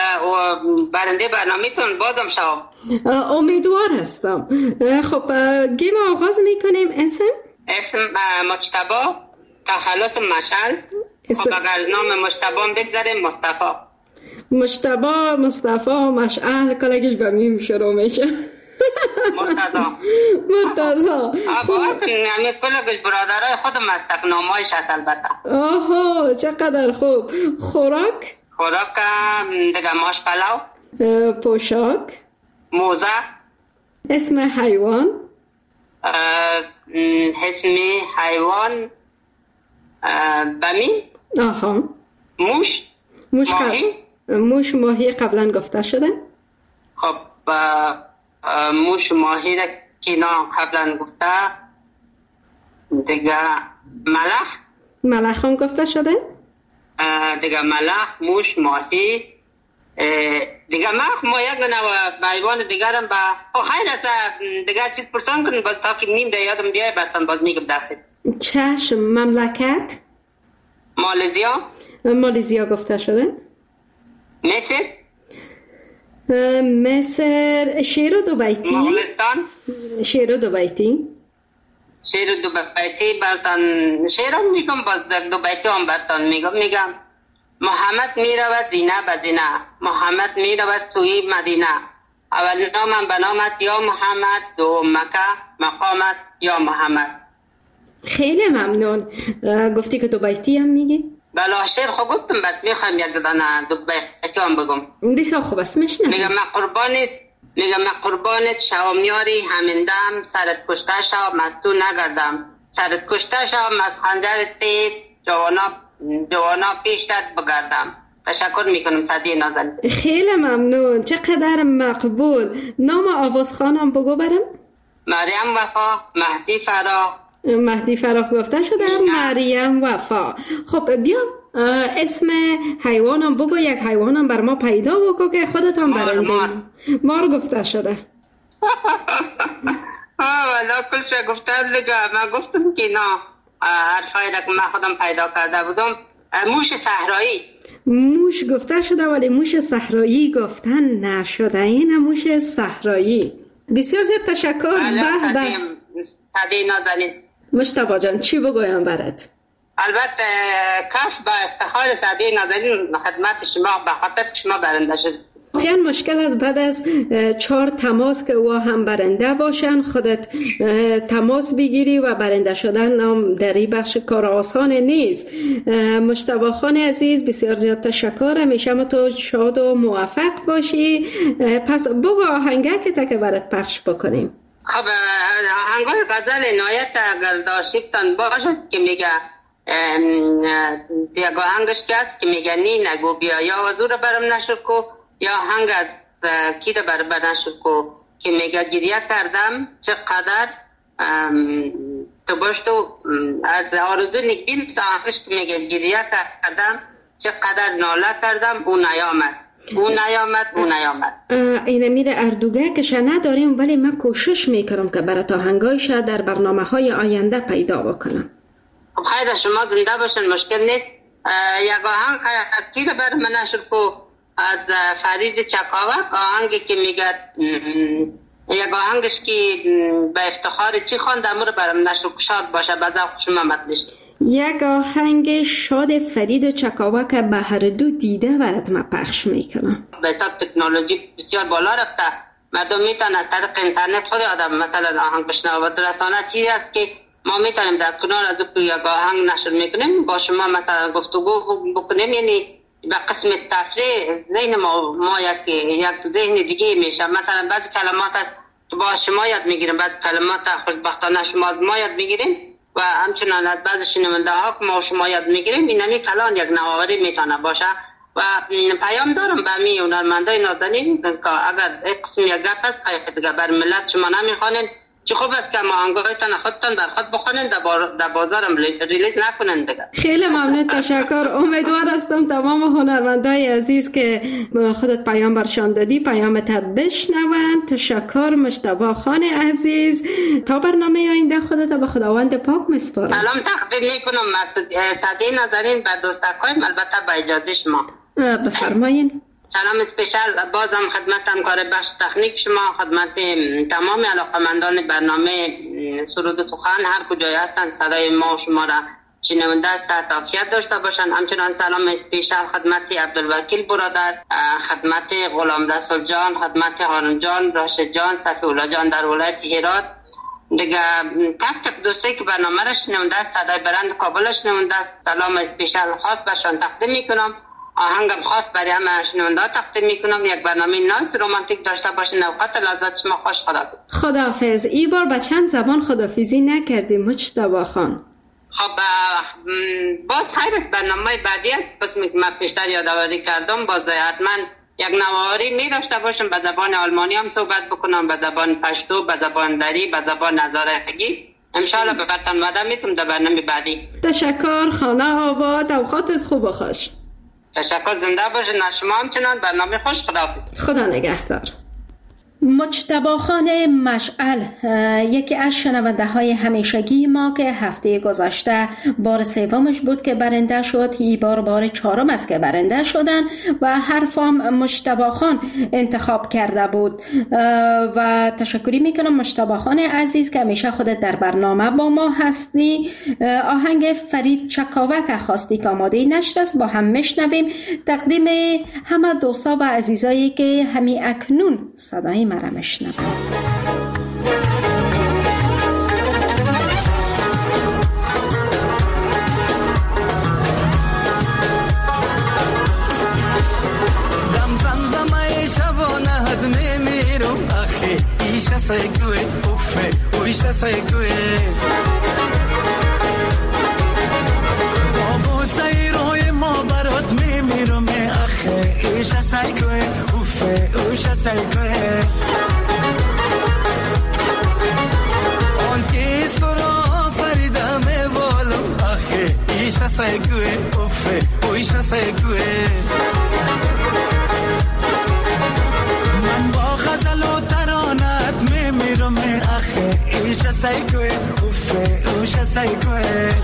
برنده برنامه‌تون بازم شوم. امیدوار هستم. خب گیم آغاز میکنیم. اسم اسم مجتبی تخلص مشعل. خب اگر از نام مجتبی بگذاریم مصطفی. مجتبی مصطفی مشعل کلگیش به میم شروع میشه. مرتضا مرتضا باور کنیم همه کلگش برادرای خودم هست، نامایش هست البته. آها چقدر خوب. خوراک خوراک دیگه ماش پلاو. پوشاک موزه. اسم حیوان اسم حیوان بمی. آها موش موش ماهی. موش ماهی قبلا گفته شده. خب موش ماهی را کینا قبلا گفته. دیگه ملخ ملخ هم گفته شده. دیگه ملخ موش ماهی دیگه ملخ ما یک نوع حیوان دیگر هم با خیر است دیگه چیز پرسان کنید باز تا که میم در یادم بیای برتن باز میگم دفت. چشم. مملکت مالزیا. مالزیا گفته شده. مصر مصر. شیر و دو بیتی. مغولستان. شیر و دو بیتی. شیر و دو بیتی برتن شیر هم میگم باز دو بیتی هم برتن میگم میگم محمد میرود زینه به زینه، محمد میرود سوی مدینه، اول نامم به نامت یا محمد، دو مکه مقامت یا محمد. خیلی ممنون. گفتی که دو بیتی هم میگی؟ بله شعر خب گفتم بعد میخوایم یک دانه دو بیتی هم بگم. بسیار خوب است میشنم. میگم من قربانت میگم من قربانت شوم یاری همندم، سرت کشته شوم از تو نگردم، سرت کشته شوم از خنجر تیز، جوانا جوانا پیشتت بگردم. تشکر میکنم صدی نازنین. خیلی ممنون. چقدر مقبول. نام آوازخانم بگو برم. مریم وفا. مهدی فرا. مهدی فراخ گفته شده. مریم وفا. خب بیا اسم حیوانم بگو، یک حیوانم بر ما پیدا بگو که خودتان برنده. مار مار گفته شده. آه والا کلش گفته دیگه. من گفتم که نه حرفایی را که من خودم پیدا کرده بودم. موش صحرایی. موش گفته شده ولی موش صحرایی گفتن نشده. این موش صحرایی. بسیار زیاد تشکر. به به صدی نازنین. مجتبی جان چی بگویم برات؟ البته کف با افتخار صدی نازنین خدمت شما به خاطر شما برنده شد. خیلی مشکل است بعد از چهار تماس که او هم برنده باشن خودت تماس بگیری و برنده شدن هم در این بخش کار آسان نیست. مجتبی خان عزیز بسیار زیاد تشکر، همیشه تو شاد و موفق باشی. پس بگو آهنگه که تا که برات پخش بکنیم. خب آهنگای غزل عنایت اگر داشتن باشد که میگه دیگه آهنگش که است که میگه نی نگو بیا یا وزور برم نشر کو، یا آهنگ از کی ده بر نشر کو که میگه گریه کردم چقدر تو باش تو از آرزو نگبین آهنگش که میگه گریه کردم چقدر ناله کردم اون نیامد اون نیامد اون نیامد. اینه میره اردوگه که نداریم ولی من کوشش میکنم که برای آهنگایش در برنامه های آینده پیدا بکنم. خب خیلی شما زنده باشن، مشکل نیست. یک آهنگ از کی رو بر من نشر کو؟ از فرید چکاوک، آهنگی که میگه یک آهنگش که به افتخار چی خواند امور برم نشر کو شاد باشه به ذوق شما مطلش. یک آهنگ شاد فرید چکاوک به هر دو دیده برات ما پخش میکنم. به حساب تکنولوژی بسیار بالا رفته، مردم میتونن از طریق اینترنت خود آدم مثلا آهنگ بشنوه و رسانه چیزی است که ما میتونیم در کنار از او یک آهنگ نشر میکنیم با شما مثلا گفتگو بکنیم، یعنی به قسم تفریح ذهن ما ما یک یک ذهن دیگه میشه. مثلا بعضی کلمات است با شما یاد میگیریم، بعضی کلمات خوشبختانه شما از ما یاد میگیریم و همچنان از بعضی شنونده ها ما شما یاد میگیریم. این همی کلان یک نوآوری میتونه باشه و پیام دارم به می هنرمندای نازنین که اگر قسم یک گپ است که دیگه بر ملت شما نمیخوانین چه خوب است که ما آهنگایتان خودتان بر خود بخونین، در بازارم ریلیز نکنین دیگه. خیلی ممنون، تشکر. امیدوار هستم تمام هنرمندای عزیز که خودت پیام برشان دادی پیامت بشنون. تشکر مجتبی خان عزیز. تا برنامه آینده خودت به خداوند پاک میسپارم. سلام تقدیم میکنم صدی نازنین بر دوستکایم، البته با اجازه شما. بفرمایین. سلام اسپیشال بازم خدمت همکار بخش تکنیک شما، خدمت تمام علاقمندان برنامه سرود و سخن هر کجای هستند صدای ما و شما را شنونده صحت عافیت داشته باشند. همچنان سلام اسپیشال خدمت عبدالوکیل برادر، خدمت غلام رسول جان، خدمت هارون جان، راشد جان، صفی الله جان در ولایت هرات دیگه، تک تک دوستی که برنامه را شنونده صدای برند کابل شنونده سلام اسپیشال خاص برشان تقدیم میکنم. آهنگم خاص برای همه شنونده تقدیم میکنم. یک برنامه نایس رومانتیک داشته باشین. اوقات لذت شما خوش. خداحافظ. خداحافظ. این بار با چند زبان خداحافظی نکردیم مجتبی خان. خب باز خیر است، برنامه بعدی است قسمی که من پیشتر یادآوری کردم باز حتما یک نواری می داشته باشم، به زبان آلمانی هم صحبت بکنم، به زبان پشتو، به زبان دری، به زبان هزارگی. انشاءالله به برتن وعده میتونم در برنامه بعدی. تشکر. خانه آباد. اوقاتت خوب و خوش. تشکر. زنده باشین. از شما همچنان. برنامه خوش. خداحافظ. خدا نگهدار. مجتبی خان مشعل یکی از شنونده های همیشگی ما که هفته گذشته بار سومش بود که برنده شد، این بار بار چهارم است که برنده شدن و حرفام مجتبی خان انتخاب کرده بود و تشکری میکنم مجتبی خان عزیز که همیشه خودت در برنامه با ما هستی. آهنگ فرید چکاوک خواستی که آماده نشد است، با هم میشنویم. تقدیم همه دوستا و عزیزایی که همی اکنون صدای مرا میشنوند. دم زمزمه شبانه حد میمیرم آخه ایشه سایگوه اوفه اویشه سایگوه بابو سایروی ما برات میمیرم آخه ایشه سایگوه اوفه اویشه سایگوه آنکی سرا فریده میبالم آخه ایشه سایگوه اوفه اویشه سایگوه من با غزل و ترانت میمیرم آخه ایشه سایگوه اوفه اویشه سایگوه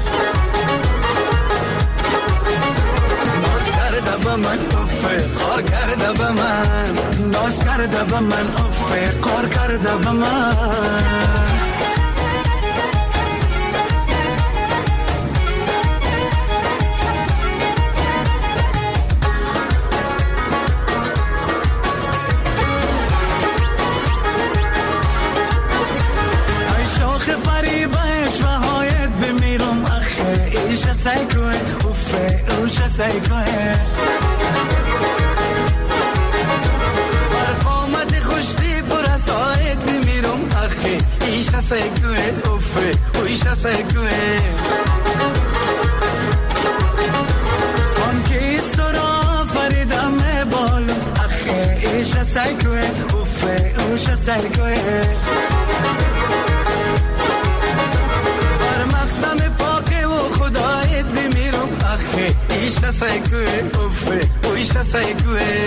ناز کرده با من اوفه خار کرده با من ناز کرده با من اوفه خار کرده با من اوش سیکوه بر قامت خوشتی پر ساعت بمیرم اخی ایش سیکوه اوفه اوش سیکوه آن کیست را فریدم بالو اخی ایش سیکوه اوفه اوش سیکوه بر مقدم پاک و خدایت بمیرم اخی ایش سیکوه اوفه اوش سیکوه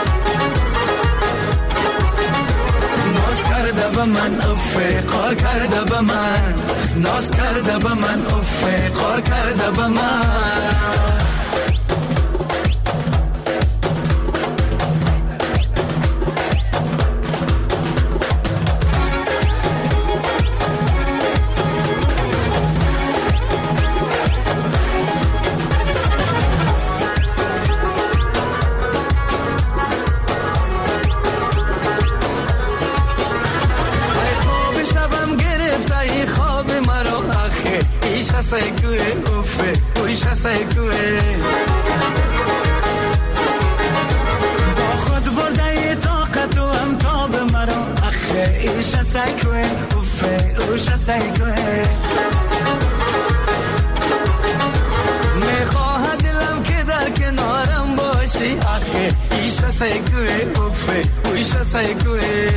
ناز کرده با من اوفه قار کرده با من ناز کرده با من اوفه قار کرده با من سیکوه اوفه اوش سیکوه با خود برده طاقت و امتاب مرا اخه ایش سیکوه اوفه اوش سیکوه میخواه دلم که در کنارم باشی اخه ایش سیکوه اوفه اوش سیکوه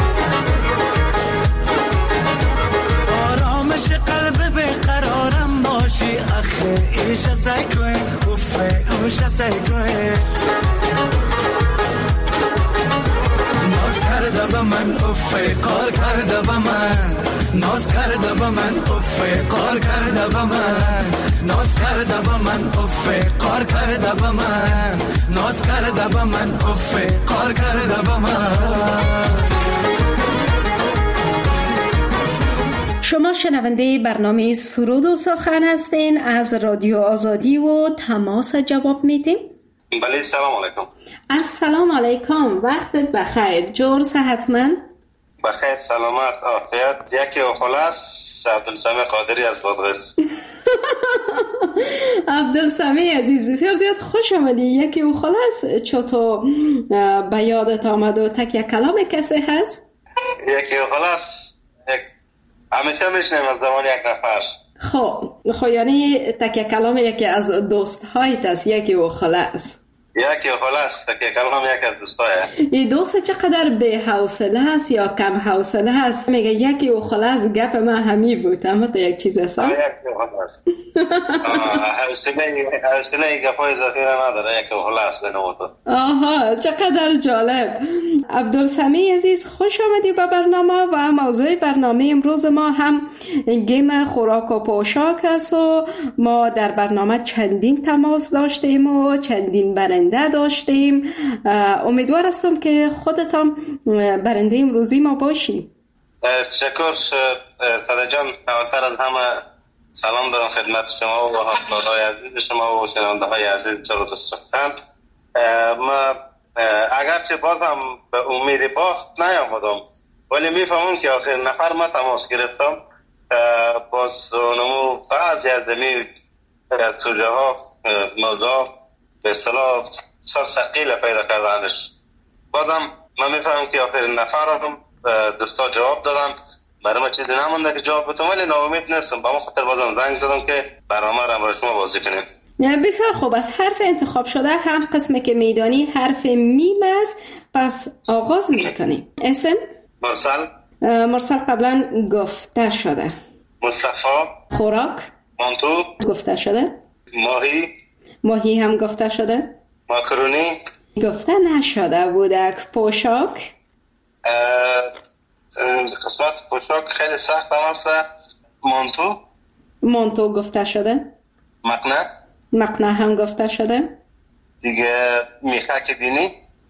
آرامش قلب بقرارم باشی اخه ایش سیکوه اوفه اوش سیکوه ناز کرده با من اوفه قار کرده با من ناز کرده با من اوفه قار کرده با من ناز کرده با من اوفه قار کرده با من ناز کرده با من اوفه قار کرده با من. شما شنونده برنامه سرود و سخن هستین از رادیو آزادی و تماس جواب میدیم. بله سلام علیکم. السلام علیکم، وقتت بخیر، جور صحتمند؟ بخیر سلامت عافیت. یکی و خلاص عبدالسمی قادری از بادغیس. عبدالسمی عزیز بسیار زیاد خوش آمدی. یکی و خلاص چطور به یادت آمد و تکیه کلام کسی هست؟ یکی و خلاص همیشه میشنیم از زمان یک نفر. خب خب یعنی تکیه کلام یکی از دوست هایت است یکی و خلاص. یکی و خلاص تکیه کلام یکی از دوست هایه. این دوست چقدر به حوصله است یا کم حوصله است؟ میگه یکی و خلاص گپ من همی بود اما تو یک چیز هست. یکی و خلاص حوصله حوصله گپای اضافی نداره. یکی و خلاص نموتو. آها چقدر جالب. عبدالسمی عزیز خوش آمدی به برنامه و موضوع برنامه امروز ما هم گیم خوراک و پوشاک است و ما در برنامه چندین تماس داشتیم و چندین برنده داشتیم. امیدوار هستم که خودتان برنده امروزی ما باشی. تشکر فدا جان. اولتر از همه سلام دارم خدمت شما و همکارای عزیز شما و شنونده های عزیز سرود و سخن. ما اگرچه بازم به امید باخت نیامدم ولی میفهمم که آخر نفر ما تماس گرفتم باز نمو بعضی از دمی سوژه ها موضوع به اصطلاح سر سقیل پیدا کردنش. بازم من میفهمم که آخر نفر هم دوستا جواب دادن. برای ما چیزی نمونده که جواب بتونم ولی ناامید نیستم. با ما خاطر بازم زنگ زدم که برنامه را برای شما بازی کنیم. بسیار خوب. از حرف انتخاب شده هم قسمی که میدانی حرف میم است، پس آغاز میکنیم. اسم؟ مرسل. مرسل قبلا گفته شده. مصطفی. خوراک؟ مانتو. گفته شده. ماهی. ماهی هم گفته شده. ماکرونی گفته نشده بودک. پوشاک؟ قسمت پوشاک خیلی سخت هم هست. مانتو. مانتو گفته شده. مقنعه. مقنعه هم گفته شده. دیگه میخک بینی.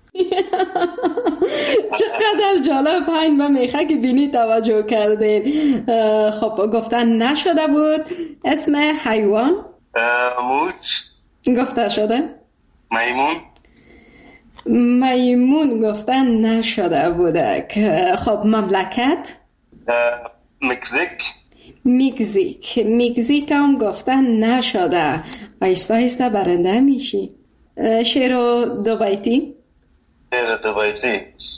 چقدر جالب این به میخک بینی توجه کردین. خب گفتن نشده بود. اسم حیوان؟ موش. گفته شده. میمون. میمون گفتن نشده بودک. خب مملکت؟ مکزیک. میگزیک میگزیک هم گفتن نشده، آیسته آیسته برنده میشی. شعر دو بیتی. شعر دو بیتی.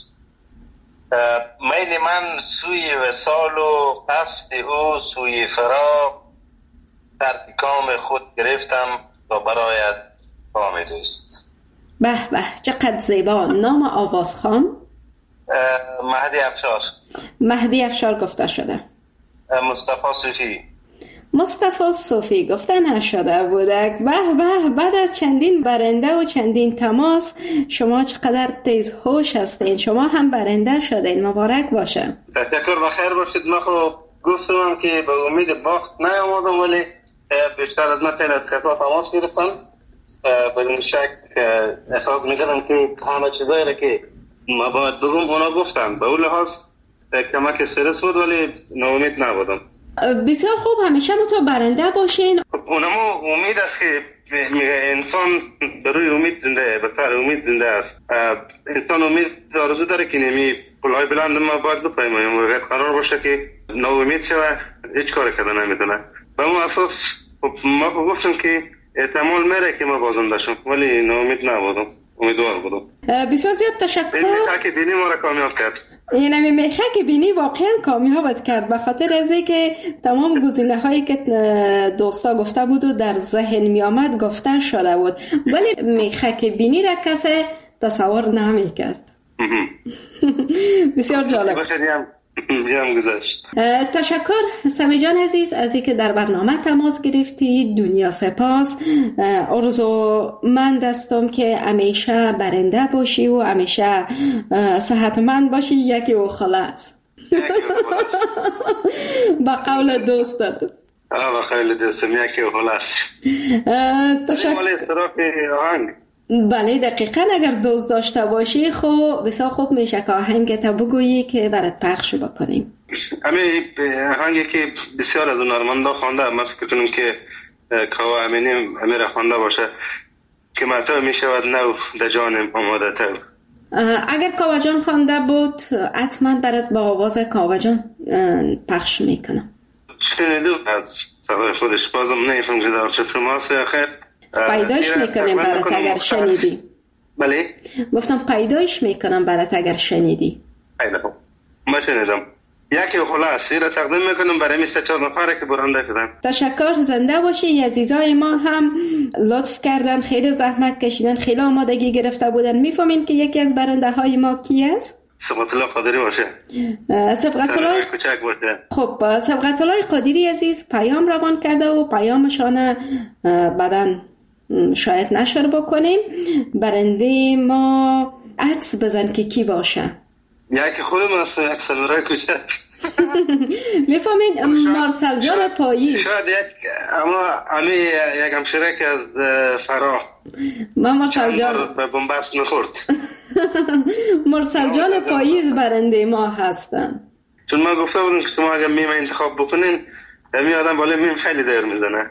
میل من سوی وصال و قصد او سوی فراق، ترک کام خود گرفتم تا برایت کام دوست. به به چقدر زیبا. نام آوازخوان؟ مهدی افشار. مهدی افشار گفته شده. مصطفی صوفی. مصطفی صوفی گفته نشده بودک. به به بعد از چندین برنده و چندین تماس شما چقدر تیز هوش هستین، شما هم برنده شدین، مبارک باشه. تشکر، بخیر باشید. من خب گفتم که به امید باخت نیامدم، ولی بیشتر از من خیلی از کسا تماس گرفتن، بدون شک احساس میکردم که همه چیزایی را که ما باید بگم اونا گفتن. به اون لحاظ کمک استرس بود، ولی ناامید نبودم. بسیار خوب، همیشه تو برنده باشین. اونمو امید است که انسان بروی امید زنده، به سر امید زنده است. انسان امید آرزو داره که نمی پلهای بلند ما باید بپیماییم و قرار باشه که ناامید شوه هیچ کار کرده نمیتونه. به اون اساس ما گفتم که احتمال میره که ما بازنده شم، ولی ناامید نبودم، امیدوار بودم. بسیار زیاد تشکر. این میخه بینی ما را کامیاب کرد. این همی میخه که بینی واقعا کامیابت کرد، به خاطر از اینکه تمام گزینه هایی که دوستا گفته بود و در ذهن می آمد گفته شده بود، ولی میخه که بینی را کسی تصور نمی کرد. بسیار جالب. بیام گذاشت. تشکر سمی جان عزیز از اینکه در برنامه تماس گرفتی. دنیا سپاس. آرزومند هستم که همیشه برنده باشی و همیشه صحتمند باشی. یکی و خلاص. با قول دوستت. آه با قول دوستم یکی و خلاص. تشکر. ولی اصطراف آهنگ. بله دقیقاً اگر دوست داشته باشی خب بسیار خوب میشه که آهنگت بگویی که برات پخش بکنیم. همین آهنگی که بسیار از هنرمندا خوانده، من فکر کنم که کاوه امینی امیر خوانده باشه که متى میشود نو در جانم آماده تر. اگر کاوه جان خوانده بود حتما برات با آواز کاوه جان پخش میکنم. شنیدم از صدای خودش، بازم نمیفهم که در چه فرماس آخر پیدایش میکنم برات اگر شنیدی. بله گفتم پیدایش میکنم برات اگر شنیدی. خیلی خوب، ما شنیدم. یکی خلاص را تقدیم میکنم برای می سه چهار نفره که برنده شدن. تشکر، زنده باشی. عزیزای ما هم لطف کردن، خیلی زحمت کشیدن، خیلی آمادگی گرفته بودن. میفهمین که یکی از برنده های ما کی است؟ سبقت الله قادری باشه. سبقت الله کوچک باشه. خب سبقت الله قادری عزیز پیام روان کرده و پیامشان بعداً شاید نشر بکنیم. برنده ما عدس بزن که کی باشه. یکی خودم است، یک سلورای کوچک. میفهمین مارسل جان پاییز. شاید یک اما امی یک همشیره که از فرا من مارسل جان به بنبست میخورد. مارسل جان پاییز برنده ما هستن. چون ما گفته بودم که شما اگر میم انتخاب بکنین می آدم بالا میم خیلی دیر میزنه.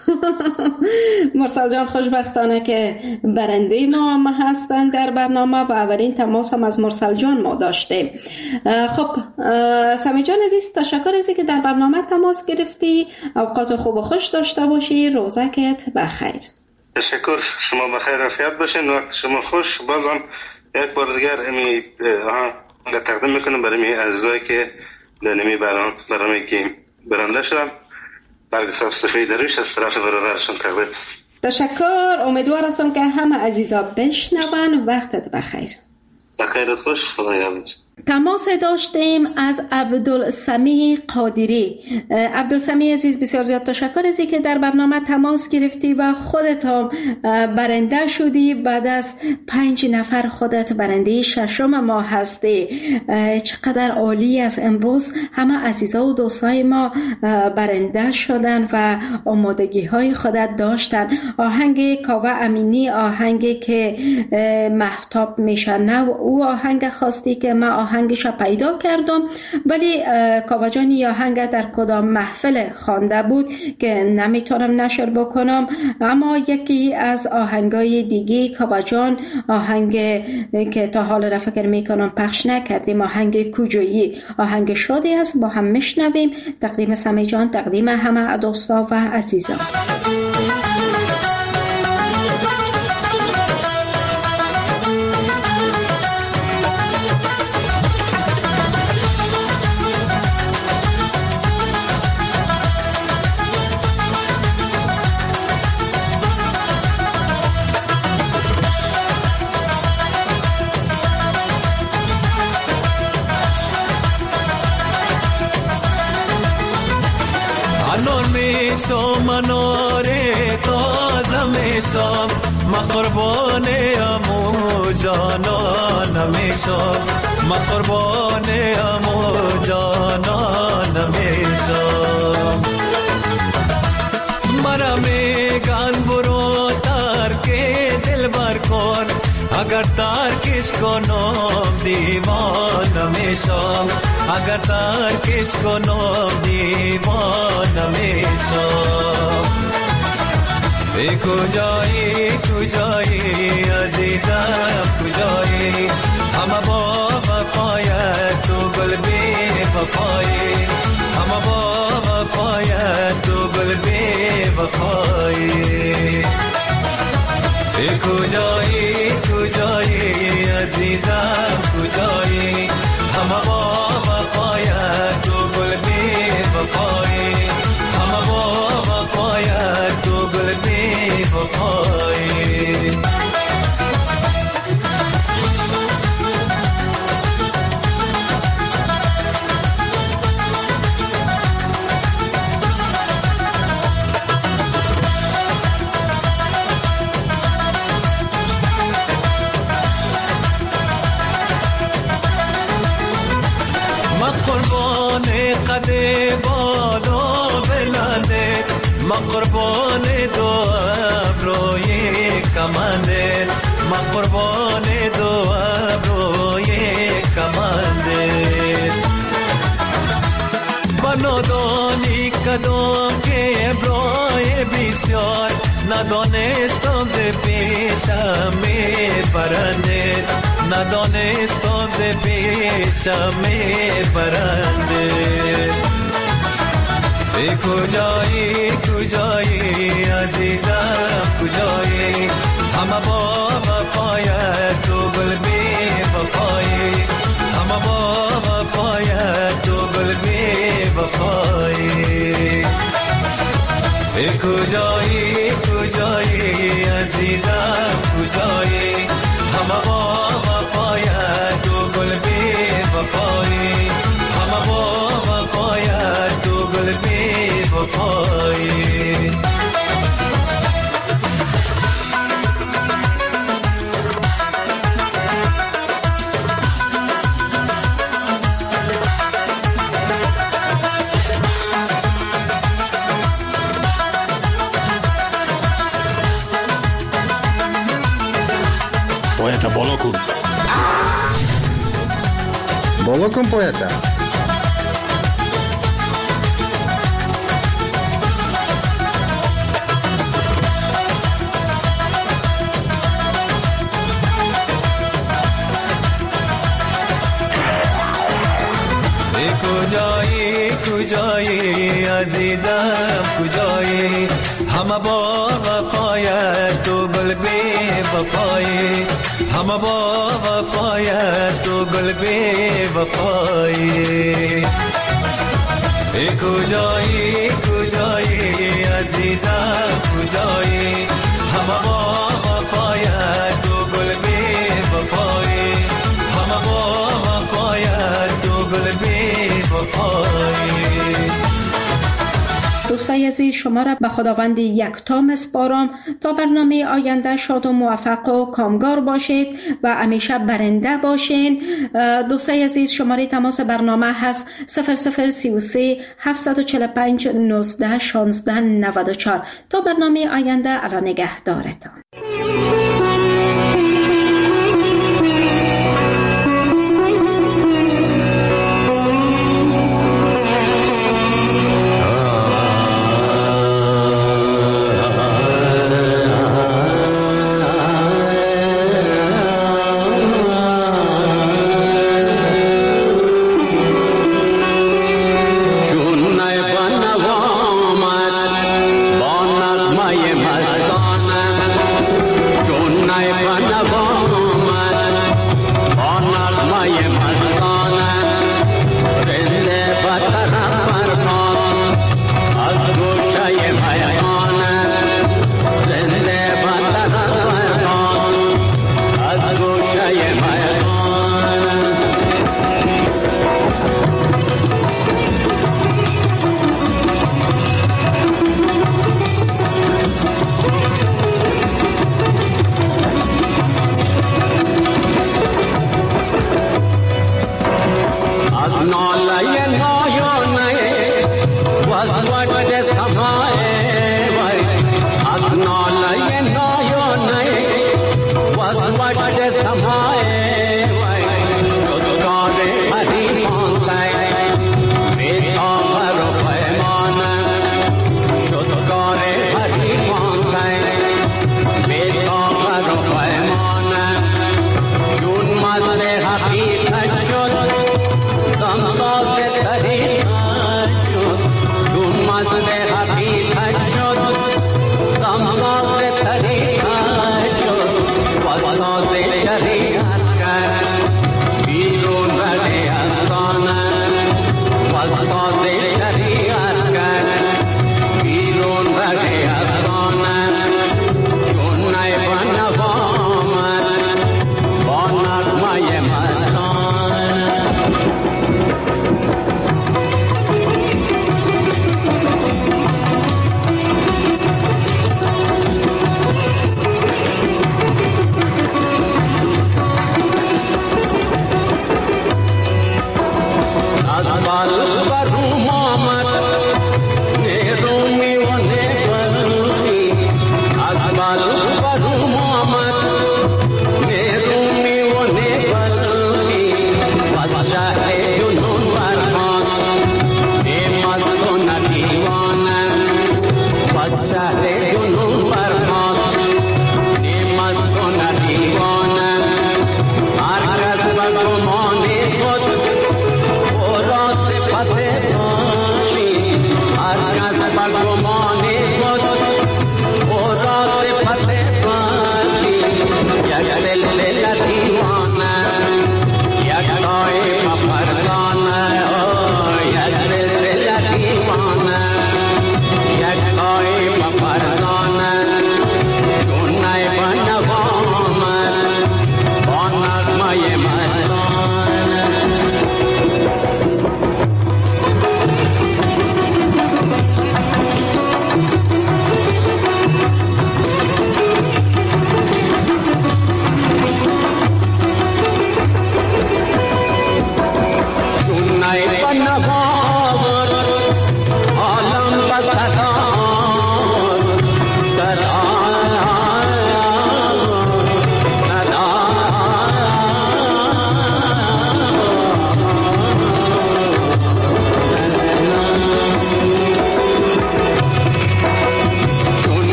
مرسل جان خوشبختانه که برنده ما هم هستن در برنامه و اولین تماس هم از مرسل جان ما داشته. خب سمی جان عزیز تشکر ازی که در برنامه تماس گرفتی. اوقات خوب و خوش داشته باشی. روزکت بخیر. تشکر، شما بخیر عافیت باشین. وقت شما خوش. بازم یک بار دیگر امی آهنگ تقدیم میکنم برای می عزیزایی که در نمی برنامه که برنده شدم. برگ صاف صفحه درویش از طرف برادرشون تقدیم. تشکر. امیدوار هستم که همه عزیزا بشنون. وقتت بخیر. بخیرت خوش. خدا یارت. تماس داشتیم از عبدالسمیع قادری. عبدالسمیع عزیز بسیار زیاد تشکر ازی که در برنامه تماس گرفتی و خودت هم برنده شدی. بعد از پنج نفر خودت برنده ششم ما هستی. چقدر عالی است. امروز همه عزیزا و دوستای ما برنده شدن و آمادگی های خودت داشتن. آهنگ کاوه امینی، آهنگی که مهتاب میشنه، او آهنگ خواستی که ما آهنگش پیدا کردم، ولی کاوه جان این آهنگ در کدام محفل خوانده بود که نمیتونم نشر بکنم. اما یکی از آهنگای دیگه کاوه جان، آهنگ که تا حال را فکر میکنم پخش نکردیم، آهنگ کجایی، آهنگ شادی است، با هم میشنویم. تقدیم سمی جان، تقدیم همه دوستا و عزیزان. مناره تازه میشم، ما قربان امو جانان میشم، ما قربان امو جانان میشم. مرا میگن برو ترک دل بر کن، اگر ترکش کنم دیوانه میشم، اگر ترکش کنم دیوانه میشم. ای کجایی کجایی عزیزم کجایی، همه با وفایت تو گل بی وفایی، همه با وفایت تو گل بی وفایی. ای کجایی کجایی عزیزم کجایی، همه با وفایت تو گل بی وفایی، همه با وفایت تو گل بی وفایی. ما قربان دو ابروی کمانده، ما قربان دو ابروی کمانده. بنادانی کدام که ابروی بسیار، ندانستم ز پیشم می برنده، ندانستم ز پیشم می برنده. ای کجایی کجایی عزیزم کجایی، همه با وفایت تو گل بی وفایی، همه با وفایت تو گل بی وفایی. ای کجایی کجایی عزیزم کجایی، همه با وفایت تو گل بی وفایی، همه با وفایت تو گل بی وفایی. Poeta, بالا کن بالا کن poeta. کجایی کجایی عزیزم کجایی، همه با وفایت تو گل بی وفایی، همه با وفایت تو گل بی وفایی. ای کجایی کجایی عزیزم کجایی، همه با وفایت تو گل بی وفایی، همه با وفایت تو گل بی وفایی. دوستای عزیز، شما را به خداوند یکتا میسپارم تا برنامه آینده شاد و موفق و کامگار باشید و همیشه برنده باشین. دوستای عزیز، شماره تماس برنامه هست صفر صفر سی و سه هفتصد و چهل و پنج نوزده شانزده نود و چهار. تا برنامه آینده، الله نگهدارتان. مست حقیقت شد غمزاز طریقت شد وساز شریعت کرد بیرون رده افسانه وساز شریعت کرد بیرون رده افسانه چون نیبان نوامد با نغمه مستانه Come on.